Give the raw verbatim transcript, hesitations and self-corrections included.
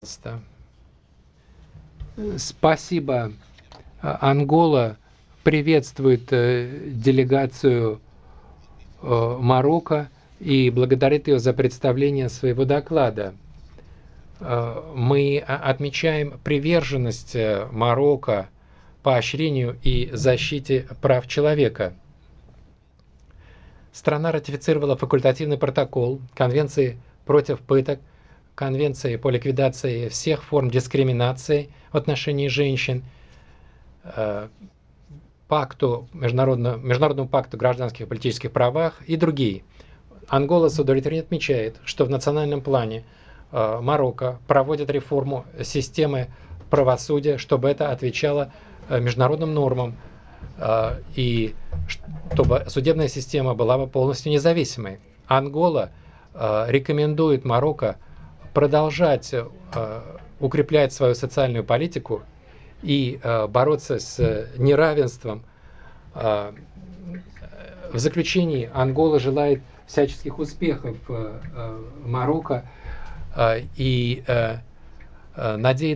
Пожалуйста. Спасибо. Ангола приветствует делегацию Марокко и благодарит ее за представление своего доклада. Мы отмечаем приверженность Марокко поощрению и защите прав человека. Страна ратифицировала факультативный протокол Конвенции против пыток, Конвенции по ликвидации всех форм дискриминации в отношении женщин, пакту, международному, международному пакту о гражданских и политических правах и другие. Ангола с удовлетворением отмечает, что в национальном плане Марокко проводит реформу системы правосудия, чтобы это отвечало международным нормам и чтобы судебная система была бы полностью независимой. Ангола рекомендует Марокко продолжать укреплять свою социальную политику и бороться с неравенством. В заключении Ангола желает всяческих успехов Марокко и надеется